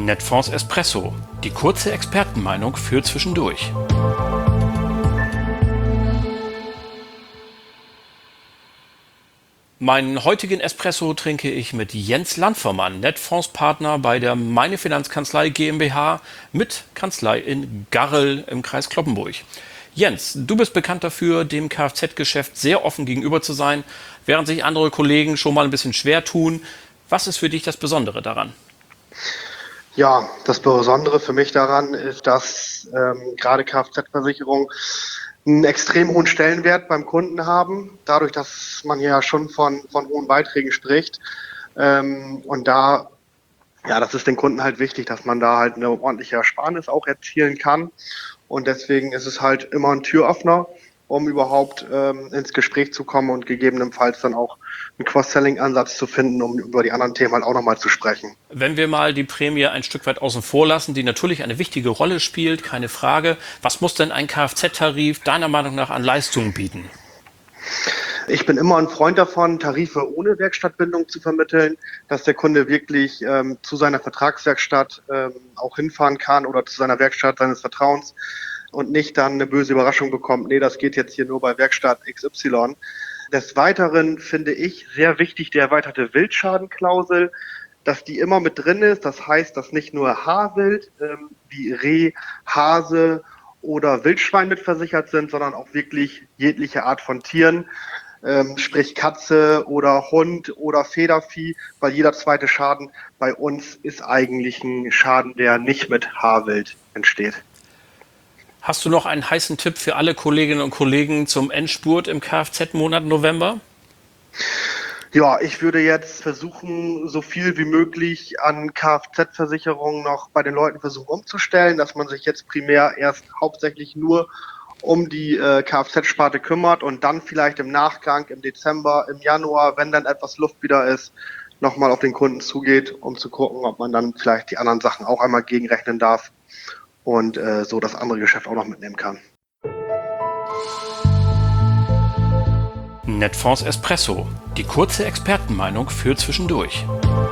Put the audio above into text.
Netfonds Espresso, die kurze Expertenmeinung für zwischendurch. Meinen heutigen Espresso trinke ich mit Jens Landfermann, Netfonds-Partner bei der Meine Finanzkanzlei GmbH mit Kanzlei in Garrel im Kreis Cloppenburg. Jens, du bist bekannt dafür, dem Kfz-Geschäft sehr offen gegenüber zu sein, während sich andere Kollegen schon mal ein bisschen schwer tun. Was ist für dich das Besondere daran? Ja, das Besondere für mich daran ist, dass gerade Kfz-Versicherungen einen extrem hohen Stellenwert beim Kunden haben, dadurch, dass man ja schon von hohen Beiträgen spricht. Und das ist den Kunden halt wichtig, dass man da halt eine ordentliche Ersparnis auch erzielen kann. Und deswegen ist es halt immer ein Türöffner, um überhaupt ins Gespräch zu kommen und gegebenenfalls dann auch einen Cross-Selling-Ansatz zu finden, um über die anderen Themen halt auch nochmal zu sprechen. Wenn wir mal die Prämie ein Stück weit außen vor lassen, die natürlich eine wichtige Rolle spielt, keine Frage. Was muss denn ein Kfz-Tarif deiner Meinung nach an Leistungen bieten? Ich bin immer ein Freund davon, Tarife ohne Werkstattbindung zu vermitteln, dass der Kunde wirklich zu seiner Vertragswerkstatt auch hinfahren kann oder zu seiner Werkstatt seines Vertrauens und nicht dann eine böse Überraschung bekommt, nee, das geht jetzt hier nur bei Werkstatt XY. Des Weiteren finde ich sehr wichtig die erweiterte Wildschadenklausel, dass die immer mit drin ist. Das heißt, dass nicht nur Haarwild wie Reh, Hase oder Wildschwein mit versichert sind, sondern auch wirklich jegliche Art von Tieren, sprich Katze oder Hund oder Federvieh, weil jeder zweite Schaden bei uns ist eigentlich ein Schaden, der nicht mit Haarwild entsteht. Hast du noch einen heißen Tipp für alle Kolleginnen und Kollegen zum Endspurt im Kfz-Monat November? Ja, ich würde jetzt versuchen, so viel wie möglich an Kfz-Versicherungen noch bei den Leuten versuchen umzustellen, dass man sich jetzt primär erst hauptsächlich nur um die Kfz-Sparte kümmert und dann vielleicht im Nachgang, im Dezember, im Januar, wenn dann etwas Luft wieder ist, nochmal auf den Kunden zugeht, um zu gucken, ob man dann vielleicht die anderen Sachen auch einmal gegenrechnen darf und so das andere Geschäft auch noch mitnehmen kann. Netfonds Espresso, die kurze Expertenmeinung für zwischendurch.